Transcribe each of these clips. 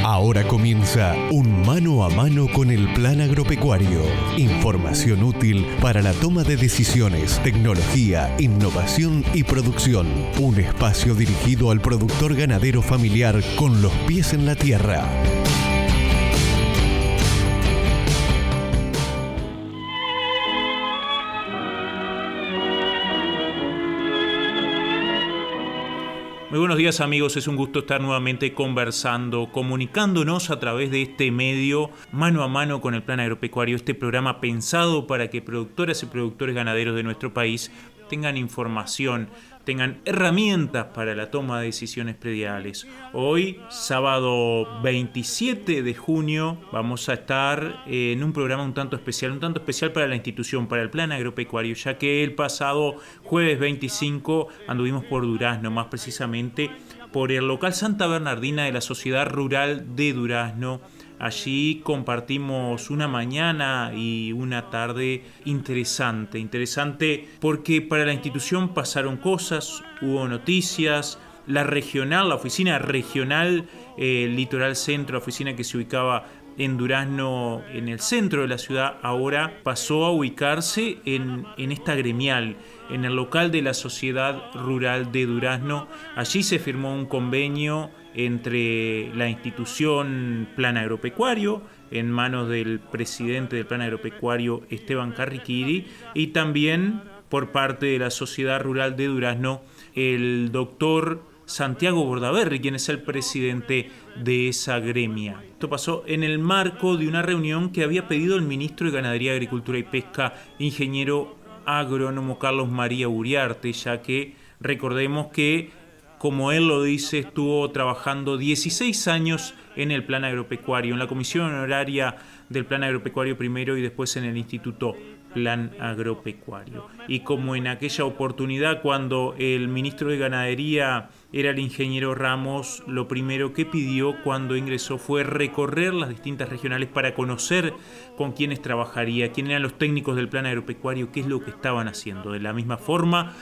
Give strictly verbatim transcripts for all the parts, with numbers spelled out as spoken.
Ahora comienza un mano a mano con el Plan Agropecuario. Información útil para la toma de decisiones, tecnología, innovación y producción. Un espacio dirigido al productor ganadero familiar con los pies en la tierra. Muy buenos días, amigos, es un gusto estar nuevamente conversando, comunicándonos a través de este medio mano a mano con el Plan Agropecuario, este programa pensado para que productoras y productores ganaderos de nuestro país tengan información, tengan herramientas para la toma de decisiones prediales. Hoy, sábado veintisiete de junio, vamos a estar en un programa un tanto especial, un tanto especial para la institución, para el Plan Agropecuario, ya que el pasado jueves veinticinco anduvimos por Durazno, más precisamente por el local Santa Bernardina de la Sociedad Rural de Durazno. Allí compartimos una mañana y una tarde interesante, interesante porque para la institución pasaron cosas, hubo noticias. La regional, la oficina regional eh, Litoral Centro, la oficina que se ubicaba en Durazno, en el centro de la ciudad, ahora pasó a ubicarse en, en esta gremial, en el local de la Sociedad Rural de Durazno. Allí se firmó un convenio entre la institución Plan Agropecuario, en manos del presidente del Plan Agropecuario, Esteban Carriquiri, y también por parte de la Sociedad Rural de Durazno, el doctor Santiago Bordaberry, quien es el presidente de esa gremia. Esto pasó en el marco de una reunión que había pedido el ministro de Ganadería, Agricultura y Pesca, ingeniero agrónomo Carlos María Uriarte, ya que recordemos que, como él lo dice, estuvo trabajando dieciséis años en el Plan Agropecuario, en la comisión honoraria del Plan Agropecuario primero y después en el Instituto Plan Agropecuario. Y como en aquella oportunidad, cuando el ministro de Ganadería era el ingeniero Ramos, lo primero que pidió cuando ingresó fue recorrer las distintas regionales para conocer con quiénes trabajaría, quiénes eran los técnicos del Plan Agropecuario, qué es lo que estaban haciendo. De la misma forma,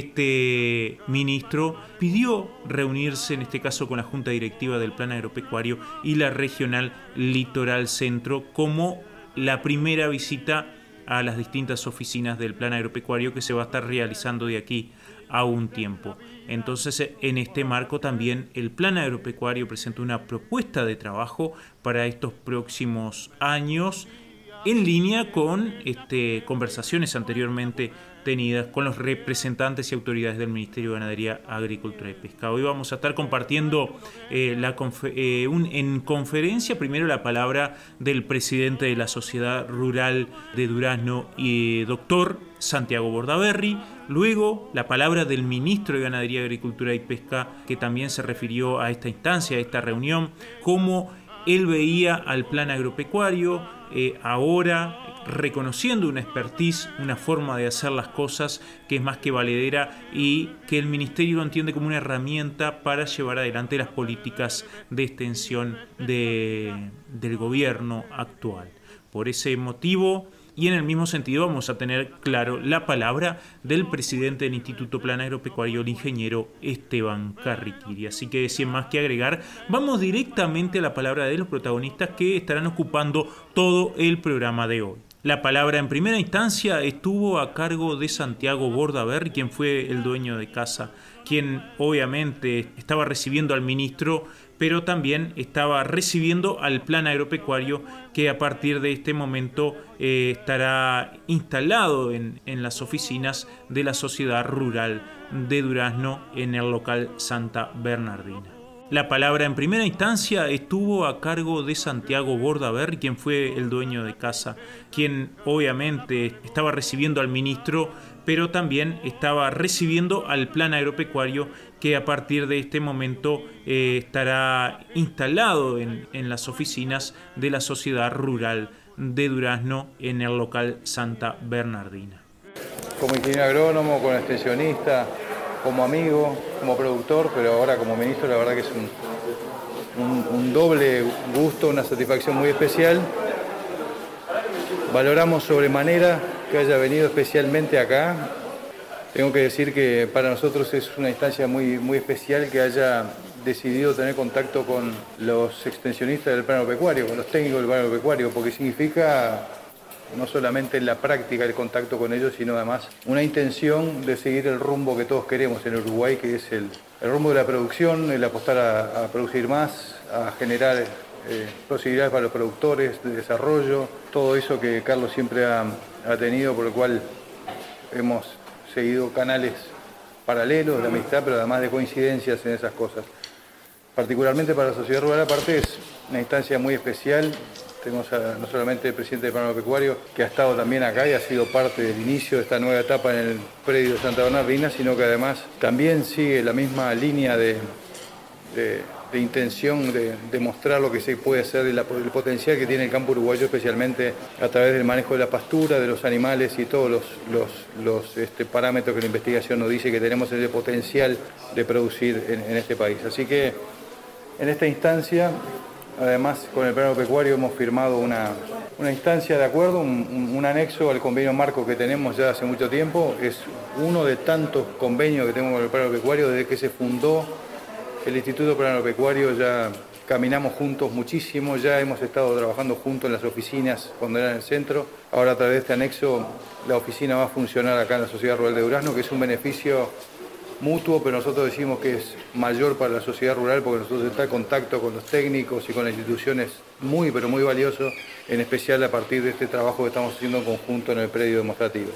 este ministro pidió reunirse, en este caso con la Junta Directiva del Plan Agropecuario y la regional Litoral Centro, como la primera visita a las distintas oficinas del Plan Agropecuario que se va a estar realizando de aquí a un tiempo. Entonces, en este marco también el Plan Agropecuario presentó una propuesta de trabajo para estos próximos años, en línea con este, conversaciones anteriormente tenidas con los representantes y autoridades del Ministerio de Ganadería, Agricultura y Pesca. Hoy vamos a estar compartiendo eh, la confer- eh, un, en conferencia primero la palabra del presidente de la Sociedad Rural de Durazno, y eh, doctor Santiago Bordaberry, luego la palabra del ministro de Ganadería, Agricultura y Pesca, que también se refirió a esta instancia, a esta reunión, cómo él veía al Plan Agropecuario eh, ahora reconociendo una expertise, una forma de hacer las cosas que es más que valedera y que el Ministerio lo entiende como una herramienta para llevar adelante las políticas de extensión de, del gobierno actual. Por ese motivo, y en el mismo sentido, vamos a tener claro la palabra del presidente del Instituto Plan Agropecuario, el ingeniero Esteban Carriquiri. Así que, sin más que agregar, vamos directamente a la palabra de los protagonistas que estarán ocupando todo el programa de hoy. La palabra en primera instancia estuvo a cargo de Santiago Bordaberry, quien fue el dueño de casa, quien obviamente estaba recibiendo al ministro, pero también estaba recibiendo al Plan Agropecuario, que a partir de este momento eh, estará instalado en, en las oficinas de la Sociedad Rural de Durazno, en el local Santa Bernardina. La palabra en primera instancia estuvo a cargo de Santiago Bordaberry, quien fue el dueño de casa, quien obviamente estaba recibiendo al ministro, pero también estaba recibiendo al Plan Agropecuario, que a partir de este momento eh, estará instalado en, en las oficinas de la Sociedad Rural de Durazno, en el local Santa Bernardina. Como ingeniero agrónomo, como extensionista, como amigo, como productor, pero ahora como ministro, la verdad que es un, un, un doble gusto, una satisfacción muy especial. Valoramos sobremanera que haya venido especialmente acá. Tengo que decir que para nosotros es una instancia muy, muy especial que haya decidido tener contacto con los extensionistas del plano pecuario, con los técnicos del plano pecuario, porque significa no solamente en la práctica el contacto con ellos, sino además una intención de seguir el rumbo que todos queremos en Uruguay, que es el, el rumbo de la producción, el apostar a, a producir más, a generar eh, posibilidades para los productores de desarrollo, todo eso que Carlos siempre ha, ha tenido, por lo cual hemos seguido canales paralelos de amistad, pero además de coincidencias en esas cosas. Particularmente para la sociedad rural, aparte, es una instancia muy especial. Tenemos a, no solamente el presidente del plano pecuario, que ha estado también acá y ha sido parte del inicio de esta nueva etapa en el predio de Santa Bernardina, sino que además también sigue la misma línea de, de, de intención de, de mostrar lo que se puede hacer, el, el potencial que tiene el campo uruguayo, especialmente a través del manejo de la pastura, de los animales y todos los, los, los este, parámetros que la investigación nos dice que tenemos ese potencial de producir en, en este país. Así que en esta instancia, además, con el plano pecuario hemos firmado una, una instancia de acuerdo, un, un, un anexo al convenio marco que tenemos ya hace mucho tiempo. Es uno de tantos convenios que tenemos con el plano pecuario desde que se fundó el Instituto Plano Pecuario. Ya caminamos juntos muchísimo, ya hemos estado trabajando juntos en las oficinas cuando era en el centro. Ahora, a través de este anexo, la oficina va a funcionar acá en la Sociedad Rural de Durazno, que es un beneficio mutuo, pero nosotros decimos que es mayor para la sociedad rural porque nosotros está en contacto con los técnicos y con las instituciones muy, pero muy valioso, en especial a partir de este trabajo que estamos haciendo en conjunto en el predio demostrativo.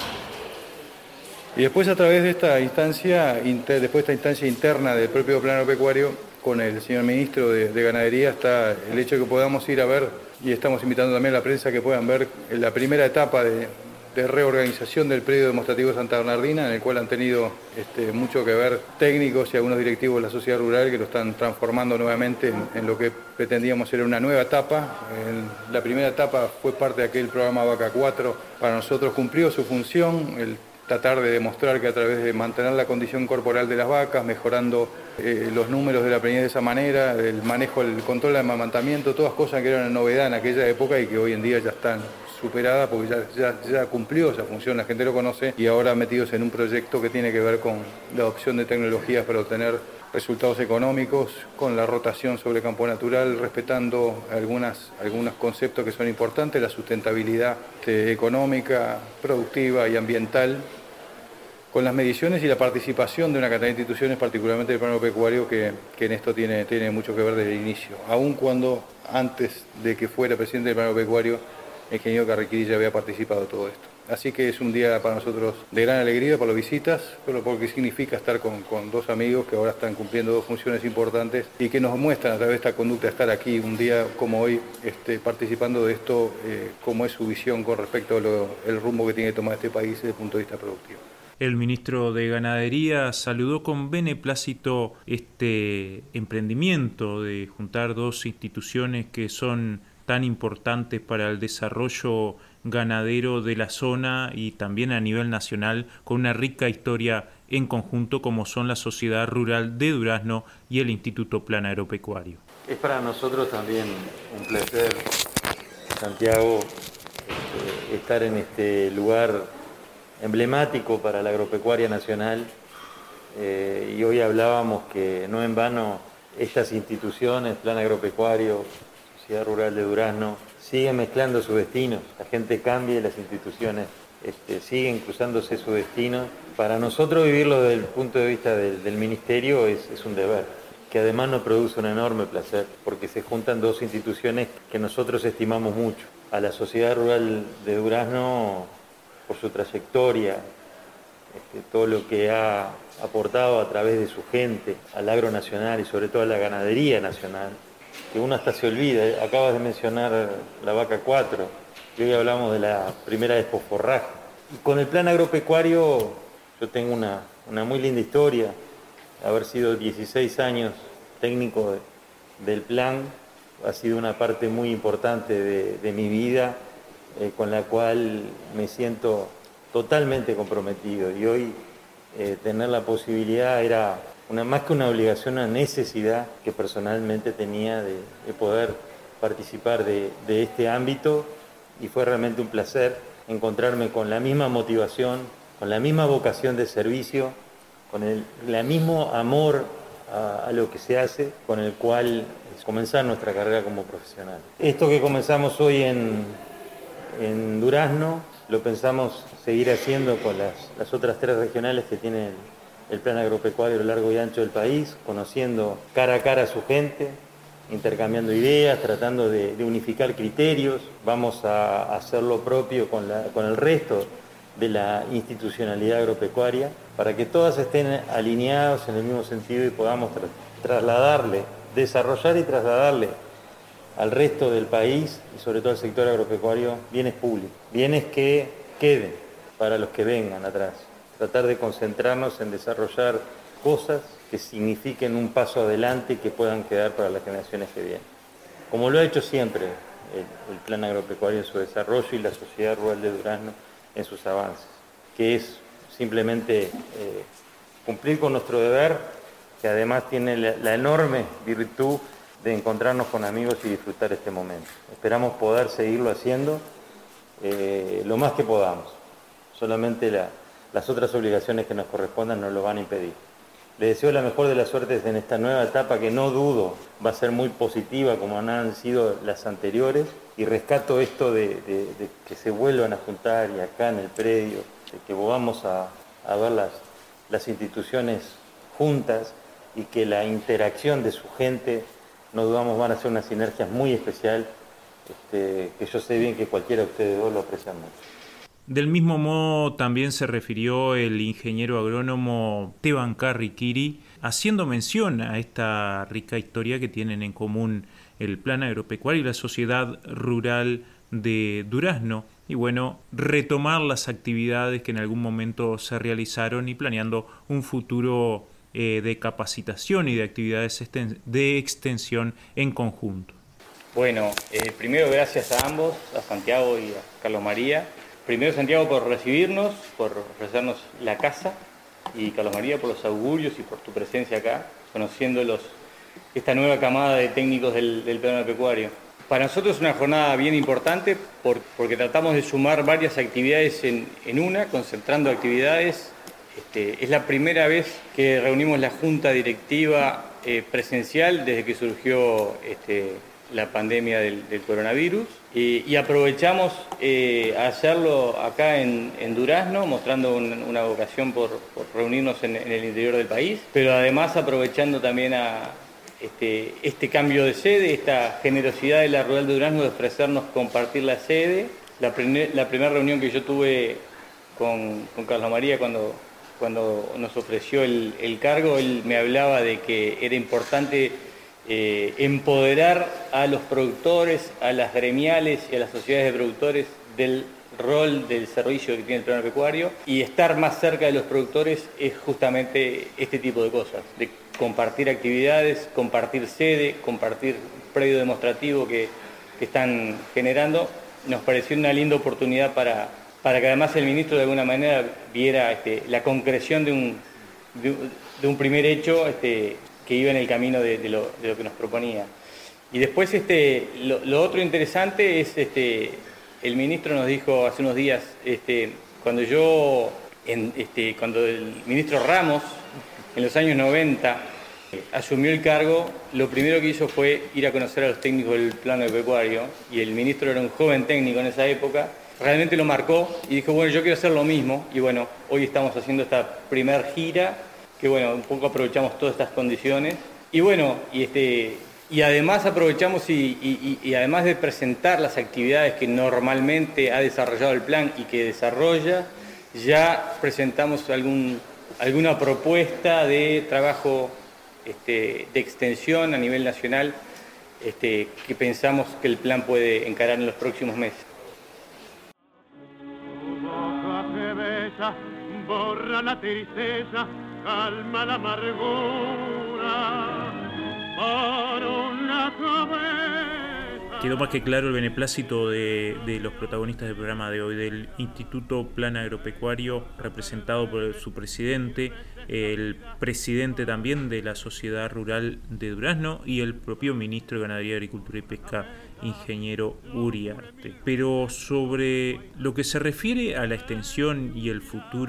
Y después, a través de esta instancia, inter, después de esta instancia interna del propio plano pecuario, con el señor ministro de, de Ganadería, está el hecho de que podamos ir a ver, y estamos invitando también a la prensa que puedan ver la primera etapa de de reorganización del predio demostrativo de Santa Bernardina, en el cual han tenido este, mucho que ver técnicos y algunos directivos de la sociedad rural que lo están transformando nuevamente en, en lo que pretendíamos ser una nueva etapa. En la primera etapa fue parte de aquel programa Vaca cuatro, para nosotros cumplió su función, el tratar de demostrar que a través de mantener la condición corporal de las vacas, mejorando eh, los números de la preñez de esa manera, el manejo, el control del amamantamiento, todas cosas que eran una novedad en aquella época y que hoy en día ya están superada porque ya, ya, ya cumplió esa función, la gente lo conoce, y ahora metidos en un proyecto que tiene que ver con la adopción de tecnologías para obtener resultados económicos, con la rotación sobre campo natural, respetando algunas, algunos conceptos que son importantes, la sustentabilidad eh, económica, productiva y ambiental, con las mediciones y la participación de una cantidad de instituciones, particularmente del plano pecuario, que, que en esto tiene, tiene mucho que ver desde el inicio, aun cuando antes de que fuera presidente del plano pecuario, el ingeniero Carriquiri ya había participado de todo esto. Así que es un día para nosotros de gran alegría por las visitas, pero porque significa estar con, con dos amigos que ahora están cumpliendo dos funciones importantes y que nos muestran a través de esta conducta estar aquí un día como hoy este, participando de esto, eh, como es su visión con respecto al rumbo que tiene que tomar este país desde el punto de vista productivo. El ministro de Ganadería saludó con beneplácito este emprendimiento de juntar dos instituciones que son tan importantes para el desarrollo ganadero de la zona y también a nivel nacional, con una rica historia en conjunto como son la Sociedad Rural de Durazno y el Instituto Plano Agropecuario. Es para nosotros también un placer, Santiago, este, estar en este lugar emblemático para la agropecuaria nacional, eh, y hoy hablábamos que no en vano estas instituciones, Plan Agropecuario, Sociedad Rural de Durazno, siguen mezclando sus destinos. La gente cambia y las instituciones este, siguen cruzándose su destino. Para nosotros vivirlo desde el punto de vista del, del Ministerio es, es un deber, que además nos produce un enorme placer, porque se juntan dos instituciones que nosotros estimamos mucho. A la Sociedad Rural de Durazno, por su trayectoria, este, todo lo que ha aportado a través de su gente, al agro nacional y sobre todo a la ganadería nacional, que uno hasta se olvida. Acabas de mencionar la Vaca cuatro, y hoy hablamos de la primera desposforraje. Y con el plan agropecuario yo tengo una, una muy linda historia, haber sido dieciséis años técnico de, del plan, ha sido una parte muy importante de, de mi vida, eh, con la cual me siento totalmente comprometido, y hoy eh, tener la posibilidad era una, más que una obligación, una necesidad que personalmente tenía de, de poder participar de, de este ámbito, y fue realmente un placer encontrarme con la misma motivación, con la misma vocación de servicio, con el, el mismo amor a, a lo que se hace, con el cual comenzar nuestra carrera como profesional. Esto que comenzamos hoy en, en Durazno, lo pensamos seguir haciendo con las, las otras tres regionales que tiene el, el plan agropecuario a lo largo y ancho del país, conociendo cara a cara a su gente, intercambiando ideas, tratando de, de unificar criterios. Vamos a hacer lo propio con, la, con el resto de la institucionalidad agropecuaria, para que todas estén alineados en el mismo sentido y podamos tra trasladarle, desarrollar y trasladarle al resto del país y sobre todo al sector agropecuario bienes públicos, bienes que queden para los que vengan atrás. Tratar de concentrarnos en desarrollar cosas que signifiquen un paso adelante y que puedan quedar para las generaciones que vienen. Como lo ha hecho siempre el, el plan agropecuario en su desarrollo y la sociedad rural de Durazno en sus avances, que es simplemente eh, cumplir con nuestro deber, que además tiene la, la enorme virtud de encontrarnos con amigos y disfrutar este momento. Esperamos poder seguirlo haciendo eh, lo más que podamos. Solamente la, las otras obligaciones que nos correspondan nos lo van a impedir. Les deseo la mejor de las suertes en esta nueva etapa que no dudo va a ser muy positiva como han sido las anteriores, y rescato esto de, de, de que se vuelvan a juntar y acá en el predio, de que volvamos a, a ver las, las instituciones juntas y que la interacción de su gente, no dudamos, van a ser una sinergia muy especial, este, que yo sé bien que cualquiera de ustedes dos lo aprecian mucho. Del mismo modo también se refirió el ingeniero agrónomo Teban Carriquiri, haciendo mención a esta rica historia que tienen en común el plan agropecuario y la sociedad rural de Durazno, y bueno, retomar las actividades que en algún momento se realizaron y planeando un futuro eh, de capacitación y de actividades de extensión en conjunto. Bueno, eh, primero gracias a ambos, a Santiago y a Carlos María. Primero Santiago por recibirnos, por ofrecernos la casa, y Carlos María por los augurios y por tu presencia acá, conociendo los, esta nueva camada de técnicos del, del plan agropecuario. Para nosotros es una jornada bien importante por, porque tratamos de sumar varias actividades en, en una, concentrando actividades. Este, es la primera vez que reunimos la junta directiva eh, presencial desde que surgió este, la pandemia del, del coronavirus, y, y aprovechamos eh, a hacerlo acá en, en Durazno, mostrando un, una vocación por, por reunirnos en, en el interior del país, pero además aprovechando también a este, este cambio de sede, esta generosidad de la Rural de Durazno de ofrecernos compartir la sede. La, primer, la primera reunión que yo tuve con, con Carlos María cuando, cuando nos ofreció el, el cargo, él me hablaba de que era importante Eh, empoderar a los productores, a las gremiales y a las sociedades de productores del rol del servicio que tiene el plan agropecuario, y estar más cerca de los productores es justamente este tipo de cosas, de compartir actividades, compartir sede, compartir predio demostrativo que, que están generando. Nos pareció una linda oportunidad para, para que además el ministro de alguna manera viera este, la concreción de un, de, de un primer hecho este, que iba en el camino de, de, lo, de lo que nos proponía. Y después este, lo, lo otro interesante es, este, el ministro nos dijo hace unos días, este, cuando yo, en, este, cuando el ministro Ramos, en los años noventa, asumió el cargo, lo primero que hizo fue ir a conocer a los técnicos del plan agropecuario, y el ministro era un joven técnico en esa época, realmente lo marcó y dijo, bueno, yo quiero hacer lo mismo, y bueno, hoy estamos haciendo esta primer gira, que bueno, un poco aprovechamos todas estas condiciones, y bueno, y, este, y además aprovechamos y, y, y además de presentar las actividades que normalmente ha desarrollado el plan y que desarrolla, ya presentamos algún, alguna propuesta de trabajo este, de extensión a nivel nacional este, que pensamos que el plan puede encarar en los próximos meses. Borra la tristeza, calma la amargura, para una cabeza. Quedó más que claro el beneplácito de, de los protagonistas del programa de hoy, del Instituto Plan Agropecuario, representado por su presidente, el presidente también de la Sociedad Rural de Durazno y el propio ministro de Ganadería, Agricultura y Pesca, ingeniero Uriarte. Pero sobre lo que se refiere a la extensión y el futuro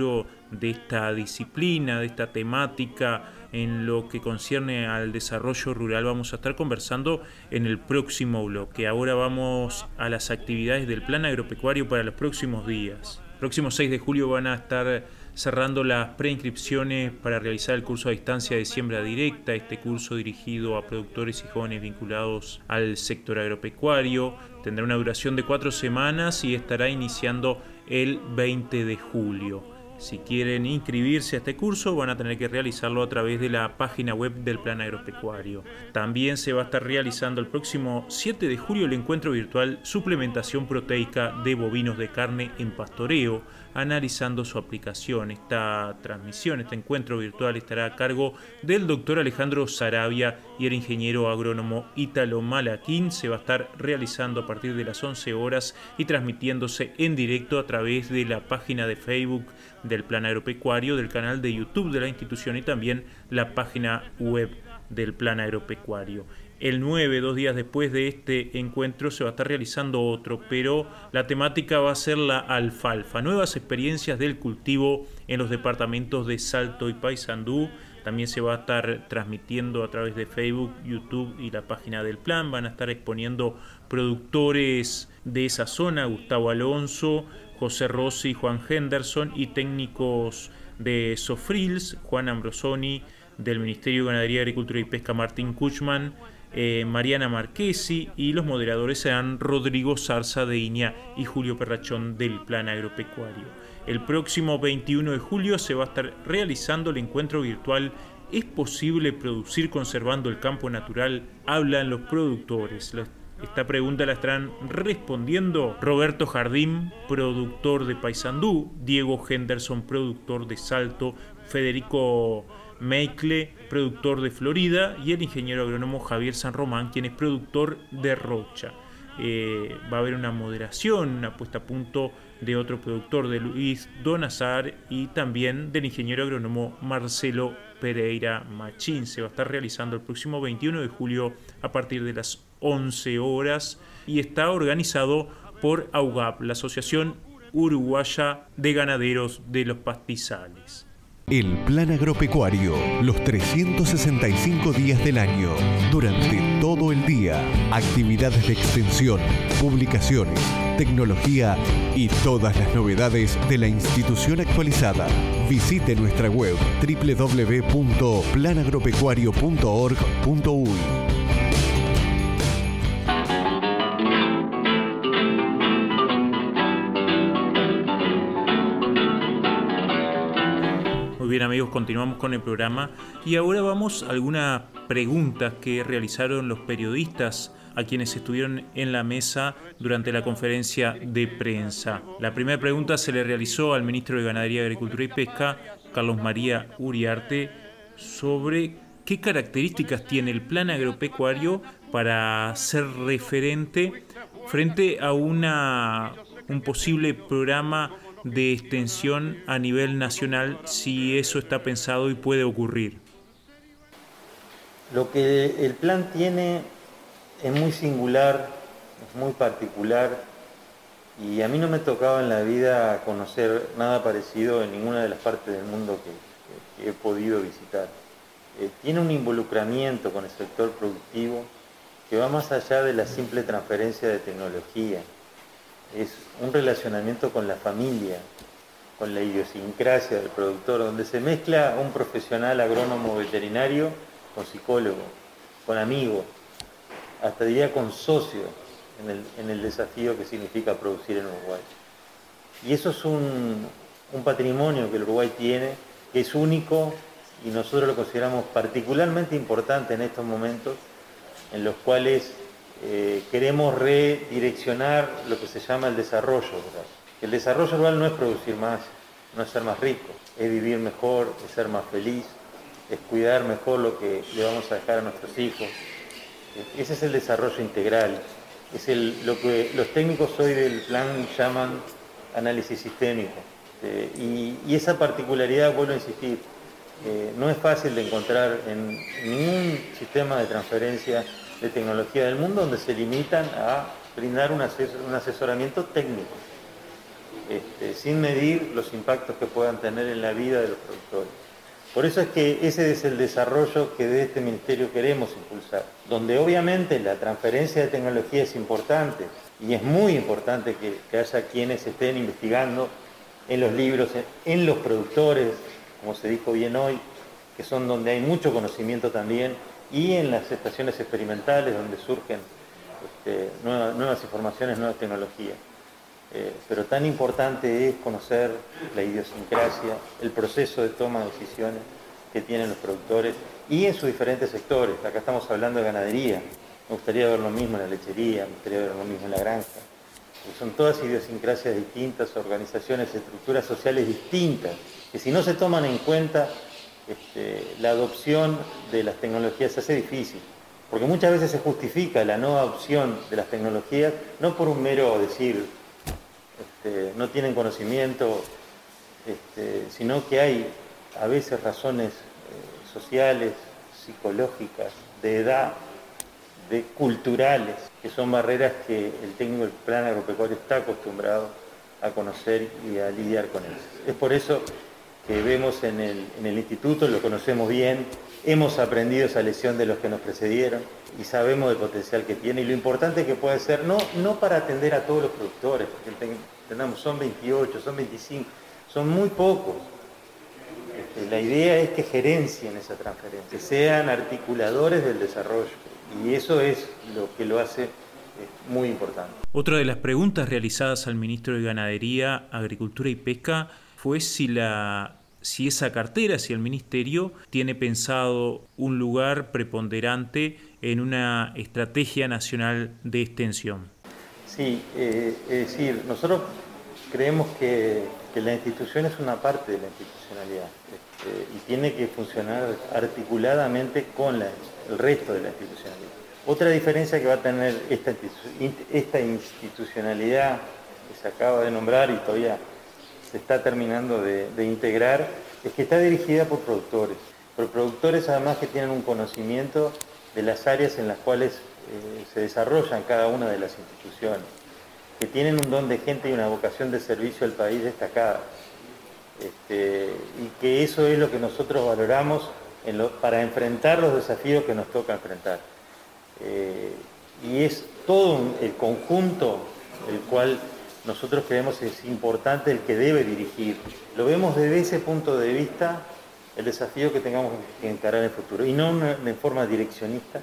de esta disciplina, de esta temática en lo que concierne al desarrollo rural, vamos a estar conversando en el próximo bloque. Ahora vamos a las actividades del Plan Agropecuario para los próximos días. El próximo seis de julio van a estar cerrando las preinscripciones para realizar el curso a distancia de siembra directa, este curso dirigido a productores y jóvenes vinculados al sector agropecuario. Tendrá una duración de cuatro semanas y estará iniciando el veinte de julio. Si quieren inscribirse a este curso, van a tener que realizarlo a través de la página web del Plan Agropecuario. También se va a estar realizando el próximo siete de julio el encuentro virtual Suplementación Proteica de Bovinos de Carne en Pastoreo, analizando su aplicación. Esta transmisión, este encuentro virtual estará a cargo del doctor Alejandro Sarabia y el ingeniero agrónomo Ítalo Malaquín. Se va a estar realizando a partir de las once horas y transmitiéndose en directo a través de la página de Facebook del Plan Agropecuario, del canal de YouTube de la institución y también la página web del Plan Agropecuario. El nueve, dos días después de este encuentro, se va a estar realizando otro, pero la temática va a ser la alfalfa, nuevas experiencias del cultivo en los departamentos de Salto y Paysandú. También se va a estar transmitiendo a través de Facebook, YouTube y la página del Plan. Van a estar exponiendo productores de esa zona, Gustavo Alonso, José Rossi, Juan Henderson, y técnicos de Sofrils, Juan Ambrosoni, del Ministerio de Ganadería, Agricultura y Pesca, Martín Kuchman, eh, Mariana Marchesi, y los moderadores serán Rodrigo Zarza de Iña y Julio Perrachón del Plan Agropecuario. El próximo veintiuno de julio se va a estar realizando el encuentro virtual ¿Es posible producir conservando el campo natural? Hablan los productores. Esta pregunta la estarán respondiendo Roberto Jardín, productor de Paysandú, Diego Henderson, productor de Salto, Federico Meikle, productor de Florida, y el ingeniero agrónomo Javier San Román, quien es productor de Rocha. Eh, va a haber una moderación, una puesta a punto de otro productor, de Luis Donazar, y también del ingeniero agrónomo Marcelo Pereira Machín. Se va a estar realizando el próximo veintiuno de julio a partir de las once horas y está organizado por AUGAP, la Asociación Uruguaya de Ganaderos de los Pastizales. El Plan Agropecuario, los trescientos sesenta y cinco días del año, durante todo el día, actividades de extensión, publicaciones, tecnología y todas las novedades de la institución actualizada. Visite nuestra web doble u doble u doble u punto plan agropecuario punto org punto uy. Muy bien, amigos, continuamos con el programa y ahora vamos a algunas preguntas que realizaron los periodistas a quienes estuvieron en la mesa durante la conferencia de prensa. La primera pregunta se le realizó al ministro de Ganadería, Agricultura y Pesca, Carlos María Uriarte, sobre qué características tiene el plan agropecuario para ser referente frente a una, un posible programa de extensión a nivel nacional, si eso está pensado y puede ocurrir. Lo que el plan tiene es muy singular, es muy particular, y a mí no me tocaba en la vida conocer nada parecido en ninguna de las partes del mundo que, que, que he podido visitar. Eh, tiene un involucramiento con el sector productivo que va más allá de la simple transferencia de tecnología. Es un relacionamiento con la familia, con la idiosincrasia del productor, donde se mezcla un profesional agrónomo veterinario con psicólogo, con amigo, hasta diría con socio en el, en el desafío que significa producir en Uruguay. Y eso es un, un patrimonio que el Uruguay tiene, que es único, y nosotros lo consideramos particularmente importante en estos momentos en los cuales Eh, queremos redireccionar lo que se llama el desarrollo rural. El desarrollo rural no es producir más, no es ser más rico, es vivir mejor, es ser más feliz, es cuidar mejor lo que le vamos a dejar a nuestros hijos. Eh, ese es el desarrollo integral, es el, lo que los técnicos hoy del plan llaman análisis sistémico. Eh, y, y esa particularidad, vuelvo a insistir, eh, no es fácil de encontrar en ningún sistema de transferencia de tecnología del mundo donde se limitan a brindar un, ases un asesoramiento técnico. este, sin medir los impactos que puedan tener en la vida de los productores. Por eso es que ese es el desarrollo que de este ministerio queremos impulsar, donde obviamente la transferencia de tecnología es importante y es muy importante que, que haya quienes estén investigando en los libros, en, en los productores, como se dijo bien hoy, que son donde hay mucho conocimiento también, y en las estaciones experimentales donde surgen este, nuevas, nuevas informaciones, nuevas tecnologías. Eh, pero tan importante es conocer la idiosincrasia, el proceso de toma de decisiones que tienen los productores y en sus diferentes sectores. Acá estamos hablando de ganadería, me gustaría ver lo mismo en la lechería, me gustaría ver lo mismo en la granja. Son todas idiosincrasias distintas, organizaciones, estructuras sociales distintas, que si no se toman en cuenta, este, la adopción de las tecnologías se hace difícil. Porque muchas veces se justifica la no adopción de las tecnologías, no por un mero decir, este, no tienen conocimiento, este, sino que hay a veces razones eh, sociales, psicológicas, de edad, de culturales, que son barreras que el técnico del plan agropecuario está acostumbrado a conocer y a lidiar con ellas. Es por eso que vemos en el, en el instituto, lo conocemos bien, hemos aprendido esa lección de los que nos precedieron y sabemos del potencial que tiene y lo importante que puede ser, no, no para atender a todos los productores, porque entendamos, son veintiocho, son veinticinco, son muy pocos. Este, la idea es que gerencien esa transferencia, que sean articuladores del desarrollo y eso es lo que lo hace eh, muy importante. Otra de las preguntas realizadas al ministro de Ganadería, Agricultura y Pesca fue si la si esa cartera, si el ministerio tiene pensado un lugar preponderante en una estrategia nacional de extensión. Sí, eh, es decir, nosotros creemos que, que la institución es una parte de la institucionalidad este, y tiene que funcionar articuladamente con la, el resto de la institucionalidad. Otra diferencia que va a tener esta, esta institucionalidad que se acaba de nombrar y todavía se está terminando de, de integrar, es que está dirigida por productores, por productores además que tienen un conocimiento de las áreas en las cuales eh, se desarrollan cada una de las instituciones, que tienen un don de gente y una vocación de servicio al país destacada, este, y que eso es lo que nosotros valoramos en lo, para enfrentar los desafíos que nos toca enfrentar. Eh, y es todo un, el conjunto el cual nosotros creemos es importante el que debe dirigir. Lo vemos desde ese punto de vista el desafío que tengamos que encarar en el futuro y no una, de forma direccionista,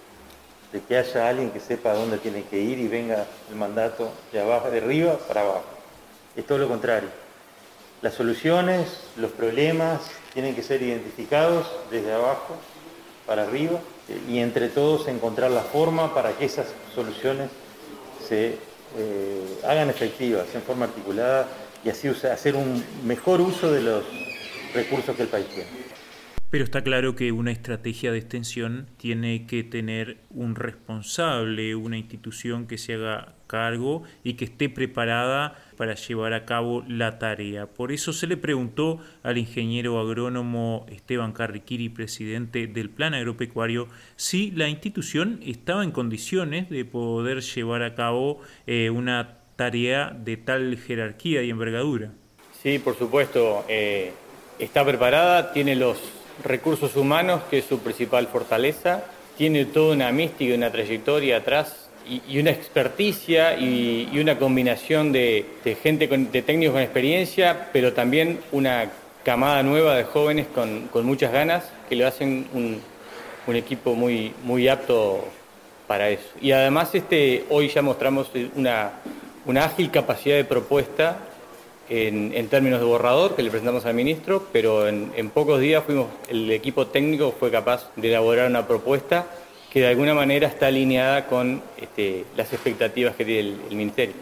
de que haya alguien que sepa a dónde tiene que ir y venga el mandato de abajo, de arriba para abajo. Es todo lo contrario. Las soluciones, los problemas tienen que ser identificados desde abajo para arriba y entre todos encontrar la forma para que esas soluciones se eh, hagan efectivas en forma articulada y así hacer un mejor uso de los recursos que el país tiene. Pero está claro que una estrategia de extensión tiene que tener un responsable, una institución que se haga cargo y que esté preparada para llevar a cabo la tarea. Por eso se le preguntó al ingeniero agrónomo Esteban Carriquiri, presidente del Plan Agropecuario, si la institución estaba en condiciones de poder llevar a cabo eh, una tarea de tal jerarquía y envergadura. Sí, por supuesto, eh, está preparada, tiene los recursos humanos, que es su principal fortaleza, tiene toda una mística y una trayectoria atrás y, y una experticia y, y una combinación de, de gente, con, de técnicos con experiencia, pero también una camada nueva de jóvenes con, con muchas ganas que le hacen un, un equipo muy, muy apto para eso. Y además este, hoy ya mostramos una, una ágil capacidad de propuesta En, en términos de borrador que le presentamos al ministro, pero en, en pocos días fuimos, el equipo técnico fue capaz de elaborar una propuesta que de alguna manera está alineada con este, las expectativas que tiene el, el ministerio.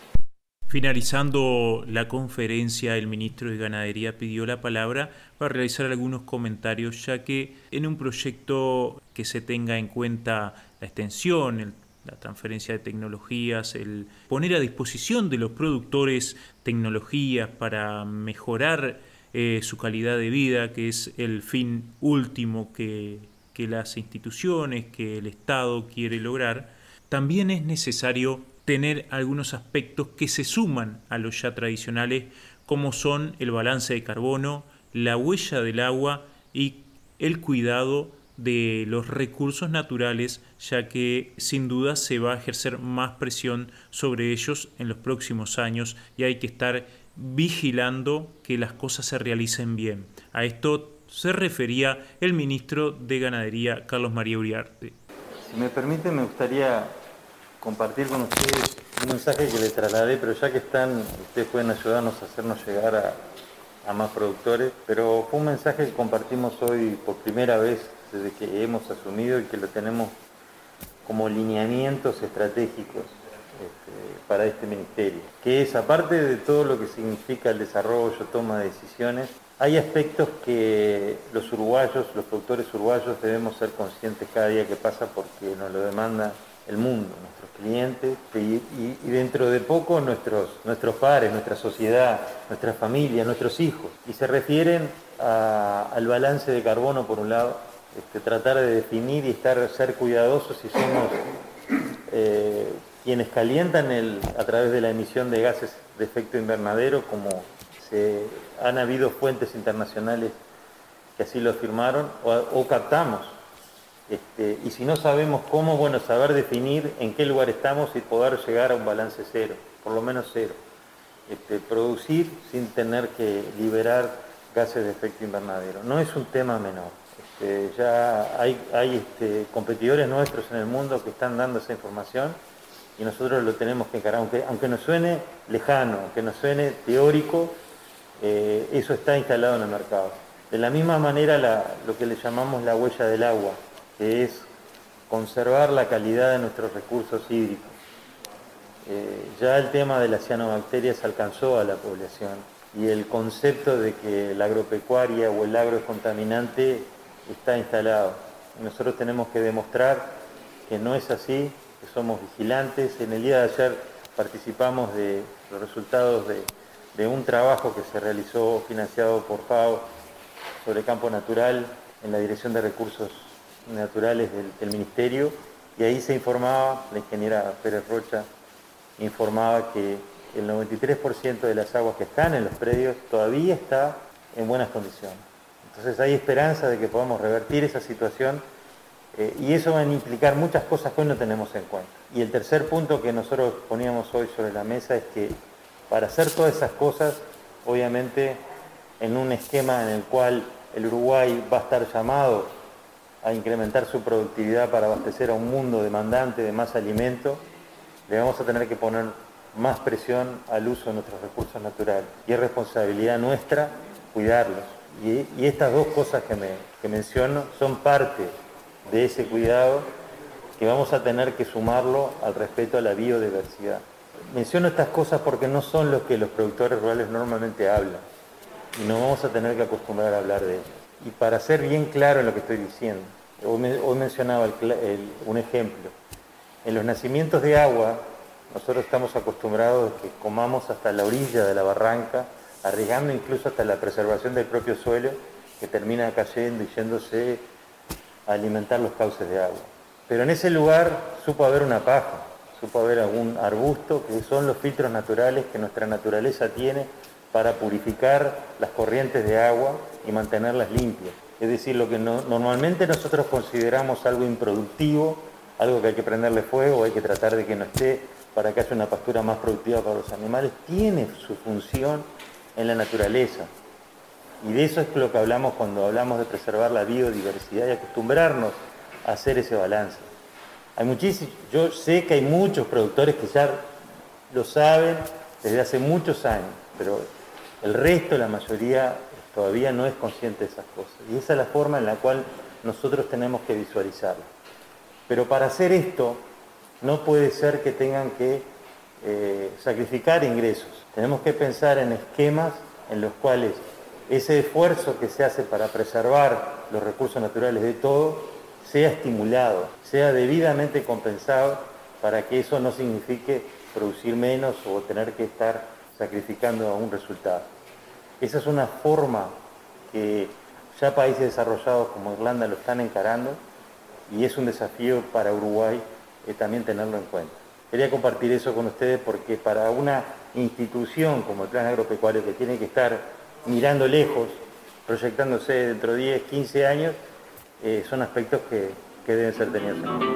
Finalizando la conferencia, el ministro de Ganadería pidió la palabra para realizar algunos comentarios, ya que en un proyecto que se tenga en cuenta la extensión, el la transferencia de tecnologías, el poner a disposición de los productores tecnologías para mejorar eh, su calidad de vida, que es el fin último que, que las instituciones, que el Estado quiere lograr, también es necesario tener algunos aspectos que se suman a los ya tradicionales, como son el balance de carbono, la huella del agua y el cuidado de los recursos naturales, ya que sin duda se va a ejercer más presión sobre ellos en los próximos años y hay que estar vigilando que las cosas se realicen bien. A esto se refería el ministro de Ganadería, Carlos María Uriarte. Si me permite, me gustaría compartir con ustedes un mensaje que les trasladé, pero ya que están, ustedes pueden ayudarnos a hacernos llegar a, a más productores, pero fue un mensaje que compartimos hoy por primera vez desde que hemos asumido y que lo tenemos como lineamientos estratégicos este, para este ministerio, que es, aparte de todo lo que significa el desarrollo, toma de decisiones, hay aspectos que los uruguayos, los productores uruguayos debemos ser conscientes cada día que pasa porque nos lo demanda el mundo, nuestros clientes y, y, y dentro de poco nuestros, nuestros pares, nuestra sociedad, nuestra familia, nuestros hijos. Y se refieren a, al balance de carbono por un lado, este, tratar de definir y estar, ser cuidadosos si somos eh, quienes calientan el, a través de la emisión de gases de efecto invernadero, como se, han habido fuentes internacionales que así lo afirmaron, o, o captamos. Este, y si no sabemos cómo, bueno, saber definir en qué lugar estamos y poder llegar a un balance cero, por lo menos cero. Este, producir sin tener que liberar gases de efecto invernadero. No es un tema menor. Este, ya hay, hay este, competidores nuestros en el mundo que están dando esa información y nosotros lo tenemos que encarar, aunque, aunque nos suene lejano, aunque nos suene teórico, eh, eso está instalado en el mercado. De la misma manera, la, lo que le llamamos la huella del agua, que es conservar la calidad de nuestros recursos hídricos. Eh, ya el tema de las cianobacterias alcanzó a la población y el concepto de que la agropecuaria o el agro es contaminante está instalado. Nosotros tenemos que demostrar que no es así, que somos vigilantes. En el día de ayer participamos de los resultados de, de un trabajo que se realizó financiado por FAO sobre campo natural en la Dirección de Recursos Naturales del, del Ministerio, y ahí se informaba, la ingeniera Pérez Rocha informaba que el noventa y tres por ciento de las aguas que están en los predios todavía está en buenas condiciones. Entonces hay esperanza de que podamos revertir esa situación eh, y eso va a implicar muchas cosas que hoy no tenemos en cuenta. Y el tercer punto que nosotros poníamos hoy sobre la mesa es que para hacer todas esas cosas, obviamente en un esquema en el cual el Uruguay va a estar llamado a incrementar su productividad para abastecer a un mundo demandante de más alimento, le vamos a tener que poner más presión al uso de nuestros recursos naturales. Y es responsabilidad nuestra cuidarlos. Y, y estas dos cosas que, me, que menciono son parte de ese cuidado que vamos a tener que sumarlo al respeto a la biodiversidad. Menciono estas cosas porque no son los que los productores rurales normalmente hablan y nos vamos a tener que acostumbrar a hablar de ellos. Y para ser bien claro en lo que estoy diciendo, hoy, me, hoy mencionaba el, el, un ejemplo. En los nacimientos de agua, nosotros estamos acostumbrados a que comamos hasta la orilla de la barranca, arriesgando incluso hasta la preservación del propio suelo, que termina cayendo y yéndose a alimentar los cauces de agua. Pero en ese lugar supo haber una paja, supo haber algún arbusto, que son los filtros naturales que nuestra naturaleza tiene para purificar las corrientes de agua y mantenerlas limpias. Es decir, lo que no, normalmente nosotros consideramos algo improductivo, algo que hay que prenderle fuego, hay que tratar de que no esté para que haya una pastura más productiva para los animales, tiene su función en la naturaleza. Y de eso es lo que hablamos cuando hablamos de preservar la biodiversidad y acostumbrarnos a hacer ese balance. Hay muchísimos, yo sé que hay muchos productores que ya lo saben desde hace muchos años, pero el resto, la mayoría, todavía no es consciente de esas cosas. Y esa es la forma en la cual nosotros tenemos que visualizarlo. Pero para hacer esto, no puede ser que tengan que eh, sacrificar ingresos. Tenemos que pensar en esquemas en los cuales ese esfuerzo que se hace para preservar los recursos naturales de todo sea estimulado, sea debidamente compensado para que eso no signifique producir menos o tener que estar sacrificando un resultado. Esa es una forma que ya países desarrollados como Irlanda lo están encarando y es un desafío para Uruguay eh, también tenerlo en cuenta. quería compartir eso con ustedes porque para una institución como el Plan Agropecuario, que tiene que estar mirando lejos, proyectándose dentro de diez, quince años, eh, son aspectos que, que deben ser tenidos en cuenta.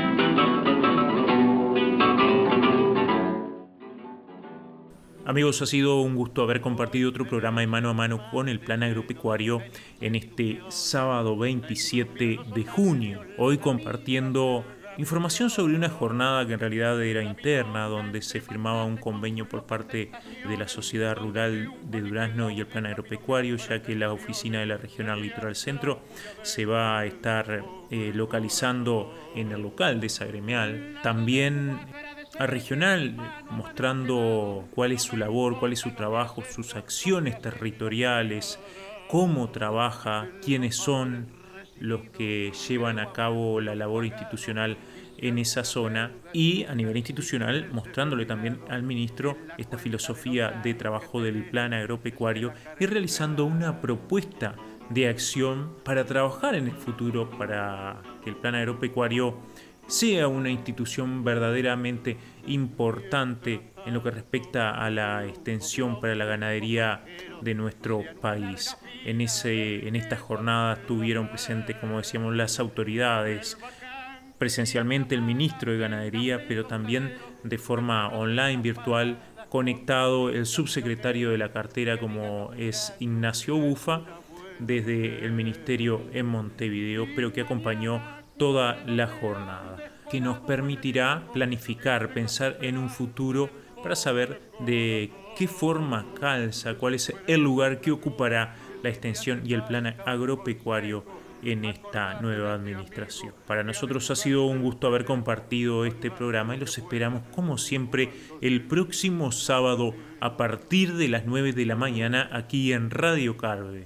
Amigos, ha sido un gusto haber compartido otro programa de Mano a Mano con el Plan Agropecuario en este sábado veintisiete de junio. Hoy compartiendo información sobre una jornada que en realidad era interna, donde se firmaba un convenio por parte de la Sociedad Rural de Durazno y el Plan Agropecuario, ya que la oficina de la Regional Litoral Centro se va a estar eh, localizando en el local de esa gremial. También a Regional, mostrando cuál es su labor, cuál es su trabajo, sus acciones territoriales, cómo trabaja, quiénes son los que llevan a cabo la labor institucional en esa zona, y a nivel institucional mostrándole también al ministro esta filosofía de trabajo del Plan Agropecuario y realizando una propuesta de acción para trabajar en el futuro para que el Plan Agropecuario sea una institución verdaderamente importante en lo que respecta a la extensión para la ganadería de nuestro país. En, ese, en esta jornada estuvieron presentes, como decíamos, las autoridades, presencialmente el ministro de Ganadería, pero también de forma online, virtual, conectado el subsecretario de la cartera, como es Ignacio Bufa, desde el ministerio en Montevideo, pero que acompañó toda la jornada, que nos permitirá planificar, pensar en un futuro para saber de qué forma calza, cuál es el lugar que ocupará la extensión y el plan agropecuario en esta nueva administración. Para nosotros ha sido un gusto haber compartido este programa y los esperamos como siempre el próximo sábado a partir de las nueve de la mañana aquí en Radio Carve.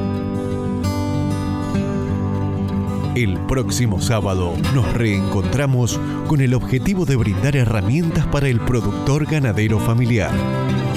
El próximo sábado nos reencontramos con el objetivo de brindar herramientas para el productor ganadero familiar.